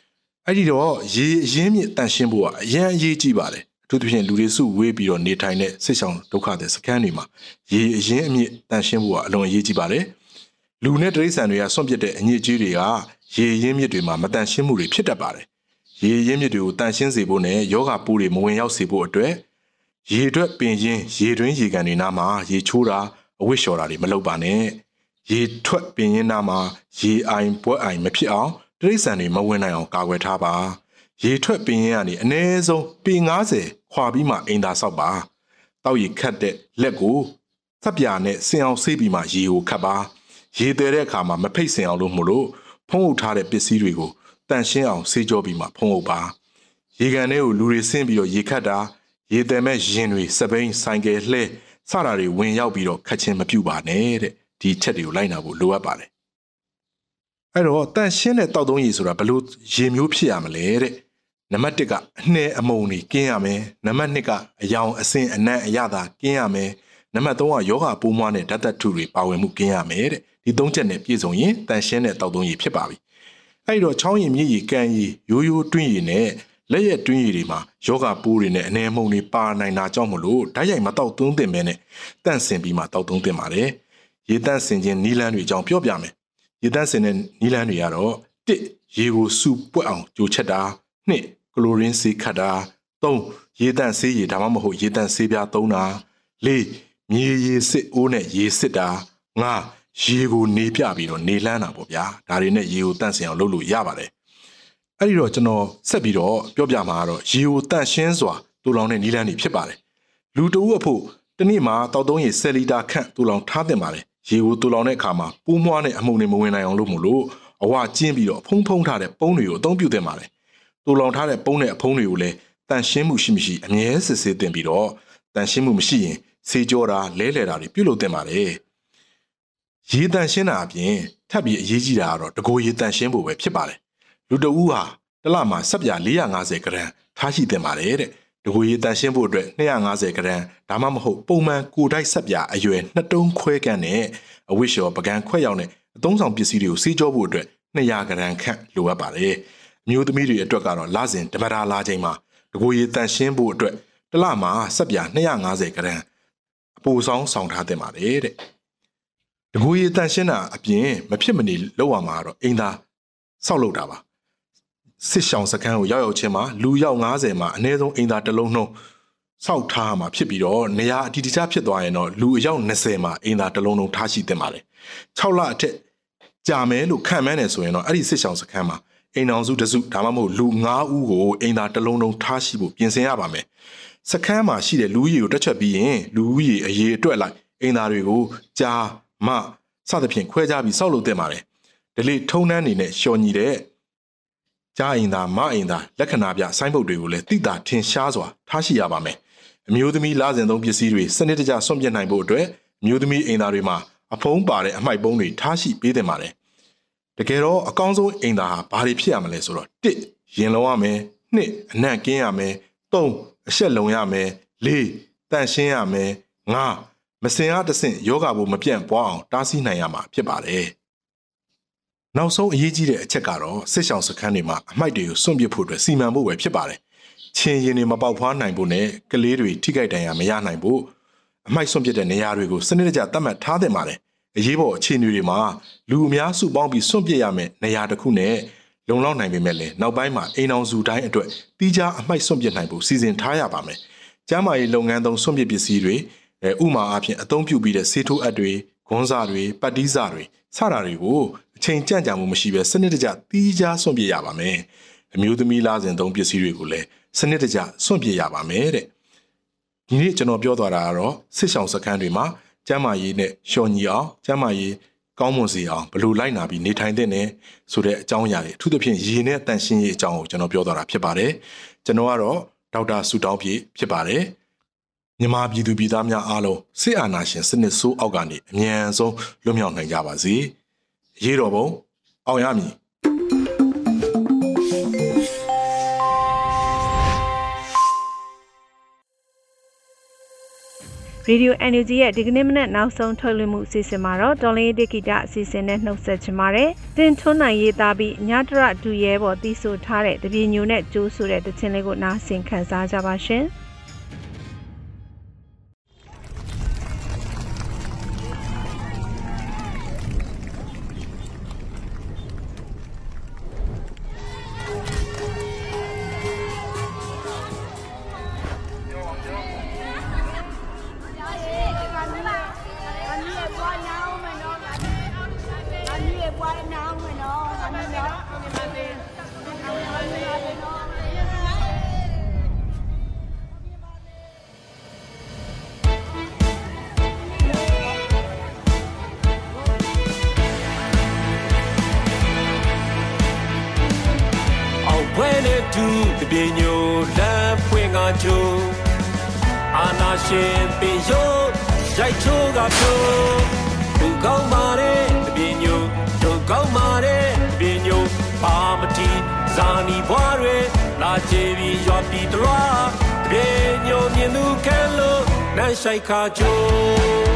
အဲ့ဒီတော့ရေအရင်းမြစ်တန်ရှင်းဖို့ကအရင်အရေးကြီးပါတယ်အထူးသဖြင့်လူတွေစုဝေးပြီးတော့နေထိုင်တဲ့စစ်ဆောင်ဒုက္ခတဲ့စခန်းတွေမှာရေအရင်းအမြစ်တန်ရှင်းဖို့ကအလွန်အရေးကြီးပါတယ်လူနဲ့တိရစ္ဆာန်တွေကဆွန့်ပစ်တဲ့အညစ်အကြေးတွေကရေအရင်းမြစ်တွေမှာမတန်ရှင်းမှုတွေဖြစ်တတ်ပါတယ်ရေအရင်းမြစ်တွေကိုတန်ရှင်းစေဖို့နဲ့ယောဂပိုးတွေမဝင်ရောက်စေဖို့အတွက်ရေအတွက်ပင်ချင်းရေတွင်းရေကန်တွေနားမှာရေချိုးတာအဝတ်လျှော်တာတွေမလုပ်ပါနဲ့ရေထွက်ပင်ချင်းနားမှာရေအိုင်ပွဲအိုင်မဖြစ်အောင်တိရစ္ဆာန်တွေမဝင်နိုင်အောင်ကာကွယ်ထားပါရေထွက်ပင်ရင်ကနေအနည်းဆုံးပေငါးဆယ်ခွာပြီးမှအိမ်သာဆောက်ပါတောက်ရီခတ်တဲ့လက်ကိုသပ်ပြာနဲ့ဆင်အောင်ဆေးပြီးမှရေကိုခတ်ပါရေသေးတဲ့အခါမှာမဖိတ်ဆင်အောင်လို့မို့လို့ဖုံးအုပ်ထားတဲ့ပစ္စည်းတွေကိုတန်ရှင်းအောင်ဆေးကြောပြီးမှဖုံးအုပ်ပါရေကန်ထဲကိုလူတွေဆင်းပြီးတော့ရေခတ်တာရေသည်မဲ့ရင်တွေစပိန်ဆိုင်ကယ်လှဲစတာတွေဝင်ရောက်ပြီးတော့ခတ်ချင်းမပြုတ်ပါနဲ့တဲ့ဒီချက်တွေကိုလိုက်နာဖို့လိုအပ်ပါတယ်အဲ့တော့တန်ရှင်းတဲ့တောက်သုံးရေဆိုတာဘလို့ရေမျိုးဖြစ်ရမလဲတဲ့နံပါတ်တစ်ကအနှဲအမုံတွေကင်းရမယ်နံပါတ်နှစ်ကအယောင်အစင်အနံ့အရသာကင်းရမယ်နံပါတ်သုံးကယောဂပိုးမွှားနဲ့ဓာတ်သက်ထုတွေပါဝင်မှုကင်းရမယ်တဲ့ဒီသုံးချက်နဲ့ပြည့်စုံရင်တန်ရှင်းတဲ့တောက်သုံးရေဖြစ်ပါပြီအဲ့တော့ချောင်းရည်မြည်ရည်ကန်ရည်ရိုးရိုးတွင်းရည်နဲ့လက်ရက်တွင်းရည်တွေမှာယောဂပိုးတွေနဲ့အနေအမုံတွေပါနိုင်တာကြောင့်မလို့ဓာတ်ရိုက်မတောက်သုံးသင့်ပဲနဲ့တန့်စင်ပြီးမှတောက်သုံးသင့်ပါတယ်ရေတန့်စင်ခြင်းနီးလန်းတွေအကြောင်းပြောပြမယ်ရေတန့်စင်တဲ့နီးလန်းတွေကတော့တစ်ရေကိုစူပွက်အောင်ကြိုချက်တာနှစ်ကလိုရင်းဆေးခတ်တာသုံးရေတန့်ဆေးရည်ဒါမှမဟုတ်ရေတန့်ဆေးပြားသုံးတာလေးမြေရေစစ်အိုးနဲ့ရေစစ်တာငါးရေကိုနေပြပြီးတော့နေလန်းတာပေါ့ဗျာဒါတွေနဲ့ရေကိုတန့်စင်အောင်လုပ်လို့ရပါတယ်အဲ့ဒီတော့ကျွန်တော်ဆက်ပြီးတော့ပြောပြမှာကတော့ရေကိုတန့်ရှင်းစွာတူလောင်တဲ့နီးလန်းတွေဖြစ်ပါတယ်လူတဦးအဖို့တနေ့မှာတောက်သုံးရေဆယ်လီတာခန့်တူလောင်ထားသင့်ပါတယ်ရေကိုတူလောင်တဲ့အခါမှာပိုးမွှားနဲ့အမှုန်တွေမဝင်နိုင်အောင်လုပ်မို့လို့အဝကျင်းပြီးတော့ဖုံးဖုံးထားတဲ့ပုံးတွေကိုအသုံးပြုသင့်ပါတယ်တူလောင်ထားတဲ့ပုံးနဲ့အဖုံးတွေကိုလည်းတန့်ရှင်းမှုရှိမရှိအမြဲစစ်ဆေးသင့်ပြီးတော့တန့်ရှင်းမှုမရှိရင်ဆေးကြောတာလဲလှယ်တာတွေပြုလုပ်သင့်ပါတယ်ရေတန့်ရှင်းတာအပြင်ထပ်ပြီးအရေးကြီးတာကတော့တကိုယ်ရေတန့်ရှင်းဖို့ပဲဖြစ်ပါတယ်လူတဦးဟာတစ်လမှာစက်ပြလေးရာငါးဆယ်ဂရမ်ထားရှိသင့်ပါတယ်တဲ့တကိုယ်ရေတန့်ရှင်းဖို့အတွက်နှစ်ရာငါးဆယ်ဂရမ်ဒါမှမဟုတ်ပုံမှန်ကိုတိုက်စက်ပြအရွယ်နှစ်တုံးခွဲကန့်နဲ့အဝတ်လျှော်ပကံခွက်ရောက်တဲ့အသုံးဆောင်ပစ္စည်းတွေကိုဆေးကြောဖို့အတွက်နှစ်ရာဂရမ်ခန့်လိုအပ်ပါတယ်အမျိုးသမီးတွေအတွက်ကတော့လစဉ်ဓမ္မတာလာချိန်မှာတကိုယ်ရေတန့်ရှင်းဖို့အတွက်တစ်လမှာစက်ပြနှစ်ရာငါးဆယ်ဂရမ်အပူဆောင်ဆောင်ထားသင့်ပါတယ်တဲ့တကိုယ်ရေတန့်ရှင်းတာအပြင်မဖြစ်မနေလုပ်ရမှာတော့အိမ်သာဆောက်လုပ်တာပါစစ်ဆောင်စခန်းကိုရောက်ရောက်ချင်းမှာလူရောက်ငါးဆယ်မှာအနည်းဆုံးအိမ်သာတစ်လုံးနှုံးဆောက်ထားမှာဖြစ်ပြီးတော့နေရာအတီးတခြားဖြစ်သွားရင်တော့လူအယောက်နှစ်ဆယ်မှာအိမ်သာတစ်လုံးနှုံးထားရှိသင့်ပါတယ်ခြောက်လအထက်ကြာမယ်လို့ခံမှန်းနေဆိုရင်တော့အဲ့ဒီစစ်ဆောင်စခန်းမှာအိမ်အောင်စုတစုဒါမှမဟုတ်လူငါးဦးကိုအိမ်သာတစ်လုံးနှုံးထားရှိဖို့ပြင်ဆင်ရပါမယ်စခန်းမှာရှိတဲ့လူကြီးကိုတက်ချက်ပြီးရင်လူကြီးအရေးအတွက်လိုက်အိမ်သာတွေကိုကြာမစသဖြင့်ခွဲခြားပြီးဆောက်လုပ်သင့်ပါတယ်ဒီလေထုံနှန်းနေနဲ့ရှော်ညီတဲ့ကြားအိမ်သာမအိမ်သာလက္ခဏာပြဆိုင်းဘုတ်တွေကိုလည်းတိတာထင်ရှားစွာထားရှိရပါမယ်အမျိုးသမီးလစဉ်သုံးပစ္စည်းတွေစနစ်တကျဆွန့်ပစ်နိုင်ဖို့အတွက်အမျိုးသမီးအိမ်သာတွေမှာအဖုံးပါတဲ့အမှိုက်ပုံးတွေထားရှိပေးသင့်ပါတယ်တကယ်တော့အကောင်းဆုံးအိမ်သာဟာဘာတွေဖြစ်ရမလဲဆိုတော့တစ်ရင်လုံးရမယ်နှစ်အနံ့ကင်းရမယ်သုံးအရှက်လုံရမယ်လေးတန့်ရှင်းရမယ်ငါးမစင်အားတဆင့်ယောဂဘိုးမပြန့်ပွားအောင်တားဆီးနိုင်ရမှာဖြစ်ပါတယ်နောက်ဆုံးအရေးကြီးတဲ့အချက်ကတော့စစ်ဆောင်စခန်းတွေမှာအမိုက်တွေကိုစွန့်ပစ်ဖို့အတွက်စီမံဖို့ပဲဖြစ်ပါတယ်။ချင်းရင်တွေမပေါက်ဖွားနိုင်ဖို့နဲ့ကလေးတွေထိခိုက်ဒဏ်ရာမရနိုင်ဖို့အမိုက်စွန့်ပစ်တဲ့နေရာတွေကိုစနစ်တကျသတ်မှတ်ထားသင့်ပါတယ်။အရေးပေါ်အခြေအနေတွေမှာလူအများစုပေါင်းပြီးစွန့်ပစ်ရမယ့်နေရာတစ်ခုနဲ့လုံလောက်နိုင်ပေမဲ့လည်းနောက်ပိုင်းမှာအိမ်အောင်စုတိုင်းအတွက်တီးခြားအမိုက်စွန့်ပစ်နိုင်ဖို့စီစဉ်ထားရပါမယ်။ကျန်းမာရေးလုပ်ငန်းသုံးစွန့်ပစ်ပစ္စည်းတွေဥမာအဖြစ်အသုံးပြုပြီးတဲ့ဆေးထိုးအပ်တွေဂွန်းစာတွေပတ်တီးစာတွေစတာတွေကိုအချိန်ကြန့်ကြာမှုမရှိဘဲစနစ်တကျတီးခြားစွန့်ပစ်ရပါမယ်အမျိုးသမီးလားစဉ်သုံးပစ္စည်းတွေကိုလည်းစနစ်တကျစွန့်ပစ်ရပါမယ်တဲ့ဒီနေ့ကျွန်တော်ပြောသွားတာကတော့စစ်ဆောင်စခန်းတွေမှာကျန်းမာရေးနဲ့ရှော်ညီအောင်ကျန်းမာရေးကောင်းမွန်စေအောင်ဘယ်လိုလိုက်နာပြီးနေထိုင်သင့်လဲဆိုတဲ့အကြောင်းအရာတွေအထူးသဖြင့်ရေနဲ့တန်ရှင်းရေးအကြောင်းကိုကျွန်တော်ပြောသွားတာဖြစ်ပါတယ်ကျွန်တော်ကတော့ဒေါက်တာစုတောင်းပြည့်ဖြစ်ပါတယ်မြန်မာပြည်သူပြည်သားများအားလုံးစစ်အာဏာရှင်စနစ်ဆိုးအောက်ကနေအမြန်ဆုံးလွတ်မြောက်နိုင်ကြပါစေ။ရေတော်ဘုံအောင်ရမည် Radio အန် ယူ ဂျီ ရဲ့ဒီကနေ့မနက်နောက်ဆုံးထုတ်လွှင့်မှုအစီအစဉ်မှာတော့တော်လင်းဒေဂီတာအစီအစဉ်နဲ့နှုတ်ဆက်ချင်ပါတယ်။တင်ထွန်းနိုင်ရေးသားပြီးညတရဒူရဲပေါ်တီးဆိုထားတဲ့တပြေညိုနဲ့ကျိုးဆိုတဲ့တခြင်းလေးကိုနားဆင်ခံစားကြပါရှင်။တပြေညိုလမ်းပွင့်ငါချိုအာနာရှင်ပင်ရိုးရိုက်ချိုးကဖြိုးသူကောင်းပါတဲ့တပြေညိုသူကောင်းပါတဲ့တပြေညိုပါမတီဇာနီဘွားတွေလာချေပြီးရွာပြီးတလွားတပြေညိုမြင်သူခဲလို့နန်းဆိုင်ခါချိုး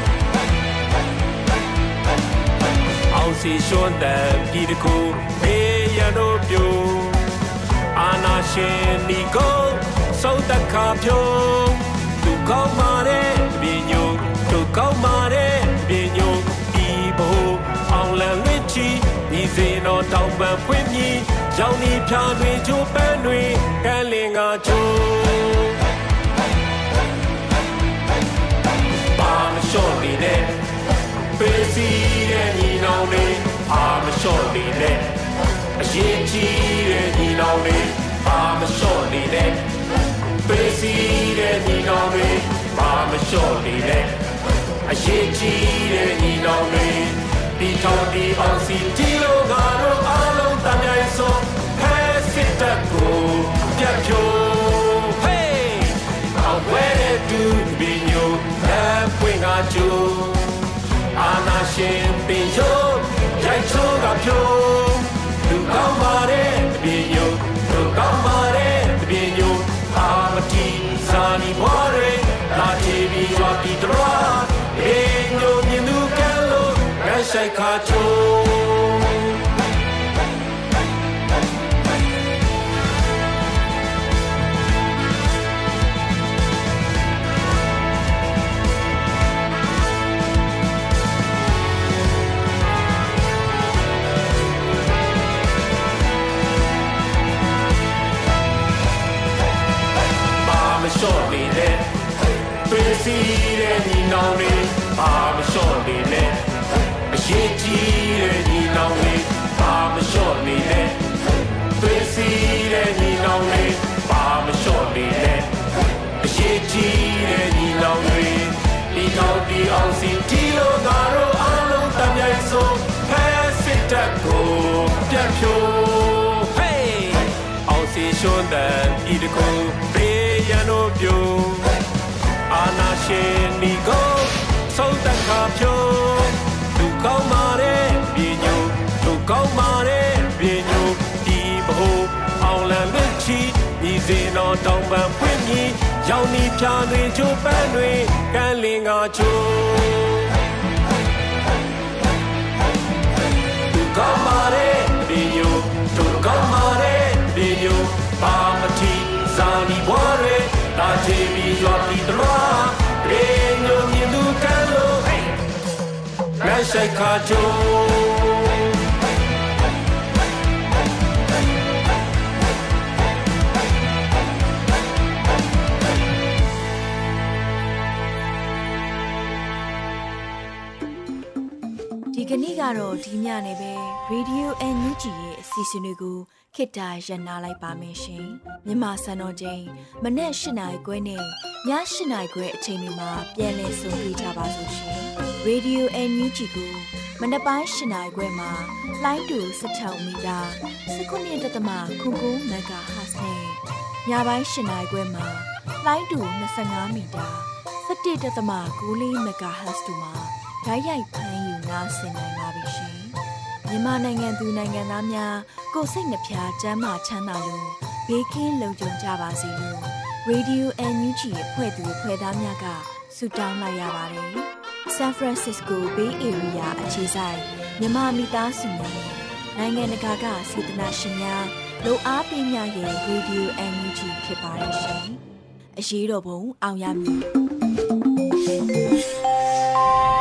အောင်စီရှွန်တဲ့ပြည်တကူဘေးရန်တို့ပြိုအာနာရှင်နီကိုစောတခါဖြိုးသူကောင်းပါတဲ့ပြေညိုသူကောင်းပါတဲ့ပြေညိုဒီဘိုးအောင်လန်ဝစ်ချီဒီစင်တော်တောင်ပံဖွင့်မြည်ရောင်နီဖြာတွေချိုးပန်းတွေကန်းလင်ကချိုးပါမလျှော့နေနဲ့ပေးစီတဲ့ညီနောင်တွေပါမလျှော့နေနဲ့အရေးကြီးတဲ့ညီနောင်တွေပါမလျှော့နေနဲ့ပေးစီတဲ့ညီနောင်တွေပါမလျှော့နေနဲ့အရေးကြီးတဲ့ညီနောင်တွေဒီထောင်ဒီအောင်စီတီလိုငါတို့အားလုံးတမ်းမြိုင်စွန်ဖဲစစ်တပ်ကိုပြတ်ဖြိုး Hey အောင်ဝဲတဲ့သူဘီညိုလက်ပွင့်ကကျိုးအာနာရှင်ပင်ရိုးရိုက်ချိုးကဖြိုးသူကောင်းပါတဲ့တပြေညိုသူကောင်းပါတဲ့တပြေညိုအာမတီဇာနီဘွားတွေလာချေပြီးရွာပြီးတလွားဘေးညိုမြင်သူကဲလို့ငါဆိုင်ခါချိုးရှော့နေတဲ့ပေးစီတဲ့ညီနောင်တွေဘာမလျှော့နေနဲ့အရေးကြီးတဲ့ညီနောင်တွေဘာမလျှော့နေနဲ့ပေးစီတဲ့ညီနောင်တွေဘာမလျှော့နေနဲ့အရေးကြီးတဲ့ညီနောင်တွေဒီကောင်းဒီအောင်စီတီလိုငါတို့အားလုံးတမ်းမြိုင်ဆုံးဖဲစစ်တပ်ကိုပြတ်ဖြိုး Hey အောင်စီရှွန်တဲ့ဤတကူရန်တို့ပြိုအာနာရှင်နီကိုဆုံးတခါဖြိုးသူကောင်းပါတဲ့ပြေညိုသူကောင်းပါတဲ့ပြေညိုဒီဘိုးအောင်လန်မချီညီစင်တော်တောင်ပံဖွင့်မြည်ရောင်နီဖြာတွေချိုးပန်းတွေကန်းလင်ကချိုးသူကောင်းပါတဲ့ပြေညိုသူကောင်းပါတဲ့ပြေညိုပါမတီဇာနီဘွားတွေလာချေပြီးရွာပြီးတလွားဘေးညိုမြင်သူကန်းလို့ငါဆိုင်ခါချိုးဒီကနေ့ကတော့ဒီညနေပဲ Radio အန် ယူ ဂျီ ရဲ့အစီအစဉ်တွေကိုခေတ္တရနာလိုက်ပါမယ်ရှင်။မြန်မာစံတော်ချိန်မနေ့၈နာရီခွဲနဲ့ည၈နာရီခွဲအချိန်တွေမှာပြန်လည်ဆုံတွေ့ကြပါလို့ရှင်။ Radio အန် ယူ ဂျီ ကိုမနက်ပိုင်း၈နာရီခွဲမှာလိုင်းတူ၁၆မီတာ၁၉ဒသမ ခုကိုမဂါဟတ်နဲ့ညပိုင်း၈နာရီခွဲမှာလိုင်းတူ၂၅မီတာ၁၁ဒသမ ၉၄မဂါဟတ်တို့မှာဓာတ်ရိုက်ဖမ်းယူနားဆင်နိုင်ပါပြီရှင်။မြန်မာနိုင်ငံသူနိုင်ငံသားများကိုယ်စိတ်နှပြချမ်းသာချမ်းသာလို့ဘေးကင်းလုံခြုံကြပါစေလို့ Radio အန် ယူ ဂျီ ရဲ့ဖွဲ့သူဖွဲ့သားများကဆုတောင်းလိုက်ရပါတယ်။ San Francisco Bay Area အခြေစိုက်မြန်မာမိသားစုများနိုင်ငံတကာကစေတနာရှင်များလိုအားပေးများရဲ့ Radio အန် ယူ ဂျီ ဖြစ်ပါတယ်ရှင်။အရေးတော်ပုံအောင်ရမည်။